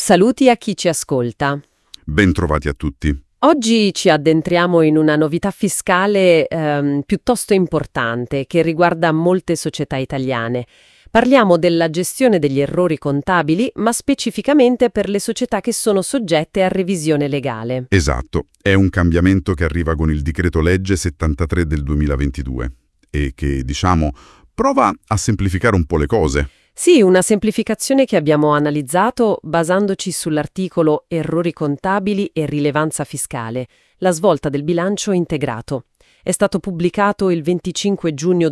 Saluti a chi ci ascolta. Bentrovati a tutti. Oggi ci addentriamo in una novità fiscale piuttosto importante che riguarda molte società italiane. Parliamo della gestione degli errori contabili, ma specificamente per le società che sono soggette a revisione legale. Esatto, è un cambiamento che arriva con il decreto legge 73 del 2022 e che, prova a semplificare un po' le cose. Sì, una semplificazione che abbiamo analizzato basandoci sull'articolo Errori contabili e rilevanza fiscale, la svolta del bilancio integrato. È stato pubblicato il 25 giugno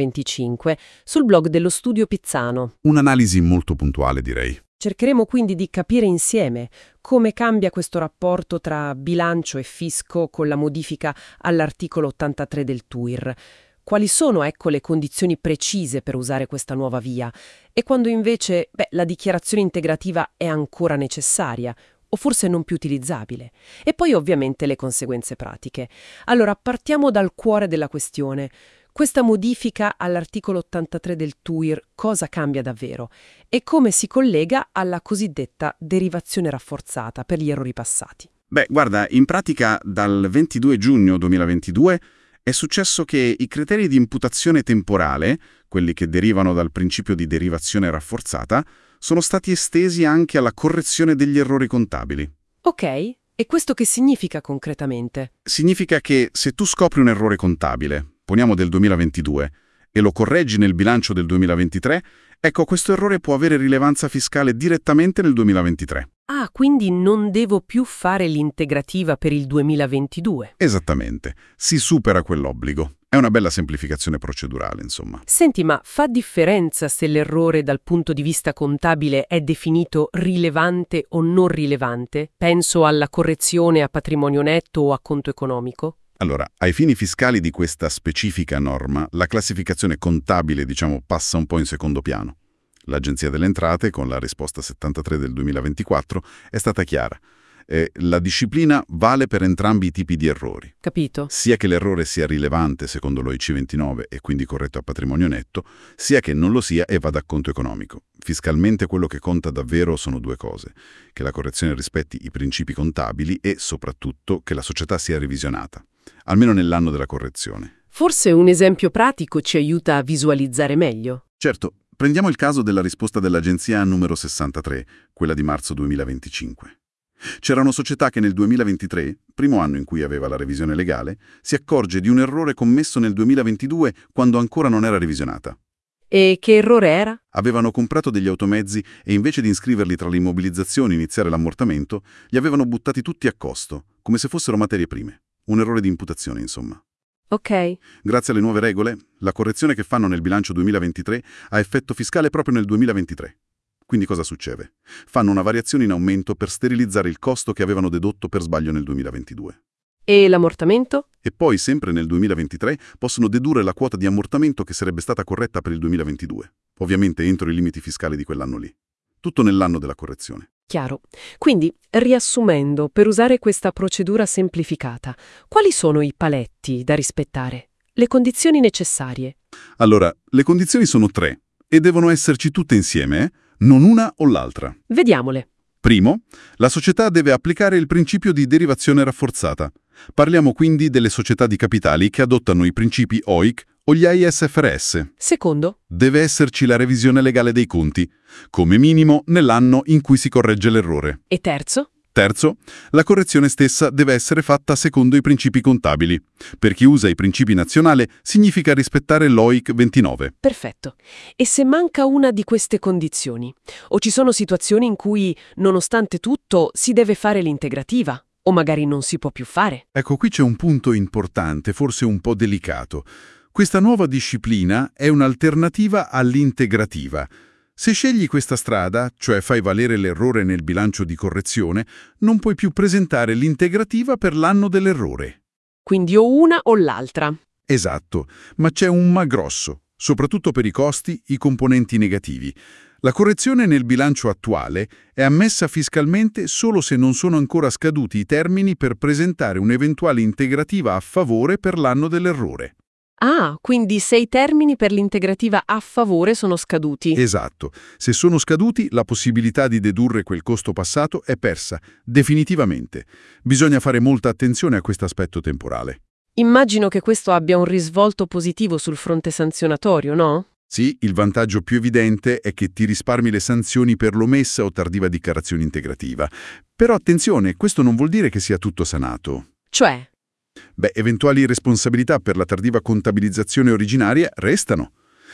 2025 sul blog dello Studio Pizzano. Un'analisi molto puntuale, direi. Cercheremo quindi di capire insieme come cambia questo rapporto tra bilancio e fisco con la modifica all'articolo 83 del TUIR. Quali sono, le condizioni precise per usare questa nuova via? E quando invece, la dichiarazione integrativa è ancora necessaria o forse non più utilizzabile? E poi ovviamente le conseguenze pratiche. Allora, partiamo dal cuore della questione. Questa modifica all'articolo 83 del TUIR cosa cambia davvero? E come si collega alla cosiddetta derivazione rafforzata per gli errori passati? Guarda, in pratica dal 22 giugno 2022 è successo che i criteri di imputazione temporale, quelli che derivano dal principio di derivazione rafforzata, sono stati estesi anche alla correzione degli errori contabili. Ok, e questo che significa concretamente? Significa che se tu scopri un errore contabile, poniamo del 2022, e lo correggi nel bilancio del 2023, ecco, questo errore può avere rilevanza fiscale direttamente nel 2023. Ah, quindi non devo più fare l'integrativa per il 2022. Esattamente, si supera quell'obbligo. È una bella semplificazione procedurale, insomma. Senti, ma fa differenza se l'errore dal punto di vista contabile è definito rilevante o non rilevante? Penso alla correzione a patrimonio netto o a conto economico. Allora, ai fini fiscali di questa specifica norma, la classificazione contabile, passa un po' in secondo piano. L'Agenzia delle Entrate, con la risposta 73 del 2024, è stata chiara. La disciplina vale per entrambi i tipi di errori. Capito? Sia che l'errore sia rilevante secondo l'OIC 29 e quindi corretto a patrimonio netto, sia che non lo sia e vada a conto economico. Fiscalmente quello che conta davvero sono due cose: che la correzione rispetti i principi contabili e, soprattutto, che la società sia revisionata, almeno nell'anno della correzione. Forse un esempio pratico ci aiuta a visualizzare meglio. Certo, prendiamo il caso della risposta dell'Agenzia numero 63, quella di marzo 2025. C'era una società che nel 2023, primo anno in cui aveva la revisione legale, si accorge di un errore commesso nel 2022 quando ancora non era revisionata. E che errore era? Avevano comprato degli automezzi e invece di iscriverli tra le immobilizzazioni e iniziare l'ammortamento, li avevano buttati tutti a costo, come se fossero materie prime. Un errore di imputazione, insomma. Ok. Grazie alle nuove regole, la correzione che fanno nel bilancio 2023 ha effetto fiscale proprio nel 2023. Quindi cosa succede? Fanno una variazione in aumento per sterilizzare il costo che avevano dedotto per sbaglio nel 2022. E l'ammortamento? E poi, sempre nel 2023, possono dedurre la quota di ammortamento che sarebbe stata corretta per il 2022. Ovviamente entro i limiti fiscali di quell'anno lì. Tutto nell'anno della correzione. Chiaro. Quindi, riassumendo, per usare questa procedura semplificata, quali sono i paletti da rispettare? Le condizioni necessarie? Allora, le condizioni sono 3 e devono esserci tutte insieme, non una o l'altra. Vediamole. Primo, la società deve applicare il principio di derivazione rafforzata. Parliamo quindi delle società di capitali che adottano i principi OIC o gli ISFRS. Secondo? Deve esserci la revisione legale dei conti, come minimo nell'anno in cui si corregge l'errore. E terzo? Terzo, la correzione stessa deve essere fatta secondo i principi contabili. Per chi usa i principi nazionali significa rispettare l'OIC 29. Perfetto. E se manca una di queste condizioni? O ci sono situazioni in cui, nonostante tutto, si deve fare l'integrativa? O magari non si può più fare? Ecco, qui c'è un punto importante, forse un po' delicato. Questa nuova disciplina è un'alternativa all'integrativa. Se scegli questa strada, cioè fai valere l'errore nel bilancio di correzione, non puoi più presentare l'integrativa per l'anno dell'errore. Quindi o una o l'altra. Esatto, ma c'è un ma grosso, soprattutto per i costi, i componenti negativi. La correzione nel bilancio attuale è ammessa fiscalmente solo se non sono ancora scaduti i termini per presentare un'eventuale integrativa a favore per l'anno dell'errore. Ah, quindi se i termini per l'integrativa a favore sono scaduti. Esatto. Se sono scaduti, la possibilità di dedurre quel costo passato è persa, definitivamente. Bisogna fare molta attenzione a questo aspetto temporale. Immagino che questo abbia un risvolto positivo sul fronte sanzionatorio, no? Sì, il vantaggio più evidente è che ti risparmi le sanzioni per l'omessa o tardiva dichiarazione integrativa. Però attenzione, questo non vuol dire che sia tutto sanato. Cioè? Beh, eventuali responsabilità per la tardiva contabilizzazione originaria restano.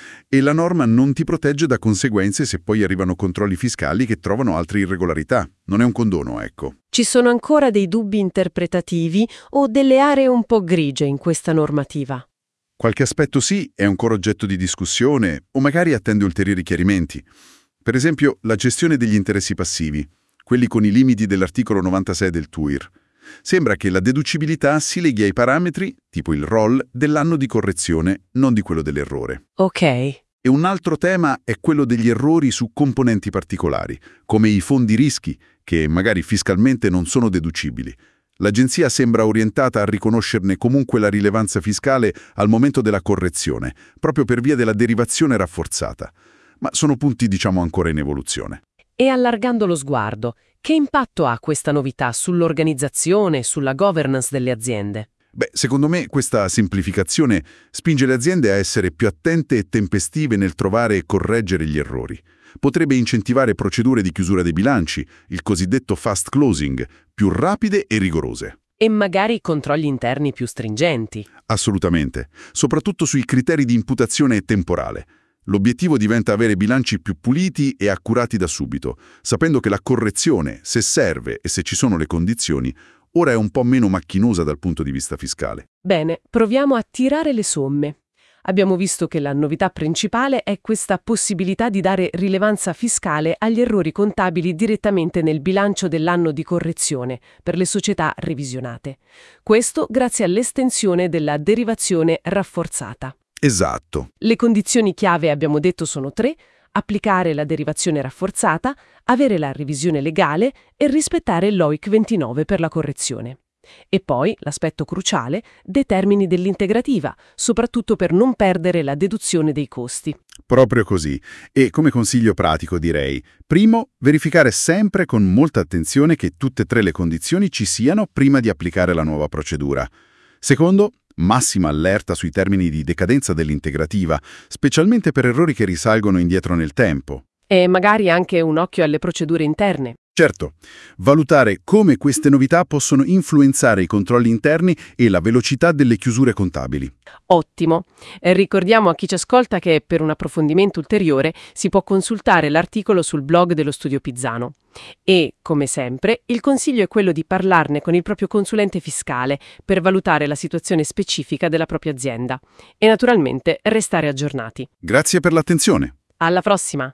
E la norma non ti protegge da conseguenze se poi arrivano controlli fiscali che trovano altre irregolarità. Non è un condono, ecco. Ci sono ancora dei dubbi interpretativi o delle aree un po' grigie in questa normativa? Qualche aspetto sì, è ancora oggetto di discussione o magari attende ulteriori chiarimenti. Per esempio, la gestione degli interessi passivi, quelli con i limiti dell'articolo 96 del TUIR. Sembra che la deducibilità si leghi ai parametri, tipo il ROL, dell'anno di correzione, non di quello dell'errore. Ok. E un altro tema è quello degli errori su componenti particolari, come i fondi rischi, che magari fiscalmente non sono deducibili. L'agenzia sembra orientata a riconoscerne comunque la rilevanza fiscale al momento della correzione, proprio per via della derivazione rafforzata. Ma sono punti, diciamo, ancora in evoluzione. E allargando lo sguardo, che impatto ha questa novità sull'organizzazione e sulla governance delle aziende? Beh, secondo me questa semplificazione spinge le aziende a essere più attente e tempestive nel trovare e correggere gli errori. Potrebbe incentivare procedure di chiusura dei bilanci, il cosiddetto fast closing, più rapide e rigorose. E magari controlli interni più stringenti. Assolutamente, soprattutto sui criteri di imputazione temporale. L'obiettivo diventa avere bilanci più puliti e accurati da subito, sapendo che la correzione, se serve e se ci sono le condizioni, ora è un po' meno macchinosa dal punto di vista fiscale. Bene, proviamo a tirare le somme. Abbiamo visto che la novità principale è questa possibilità di dare rilevanza fiscale agli errori contabili direttamente nel bilancio dell'anno di correzione per le società revisionate. Questo grazie all'estensione della derivazione rafforzata. Esatto. Le condizioni chiave, abbiamo detto, sono 3: applicare la derivazione rafforzata, avere la revisione legale e rispettare l'OIC 29 per la correzione. E poi, l'aspetto cruciale, dei termini dell'integrativa, soprattutto per non perdere la deduzione dei costi. Proprio così. E come consiglio pratico direi, primo, verificare sempre con molta attenzione che tutte e 3 le condizioni ci siano prima di applicare la nuova procedura. Secondo, massima allerta sui termini di decadenza dell'integrativa, specialmente per errori che risalgono indietro nel tempo. E magari anche un occhio alle procedure interne. Certo, valutare come queste novità possono influenzare i controlli interni e la velocità delle chiusure contabili. Ottimo. Ricordiamo a chi ci ascolta che per un approfondimento ulteriore si può consultare l'articolo sul blog dello Studio Pizzano. E, come sempre, il consiglio è quello di parlarne con il proprio consulente fiscale per valutare la situazione specifica della propria azienda. E naturalmente restare aggiornati. Grazie per l'attenzione. Alla prossima!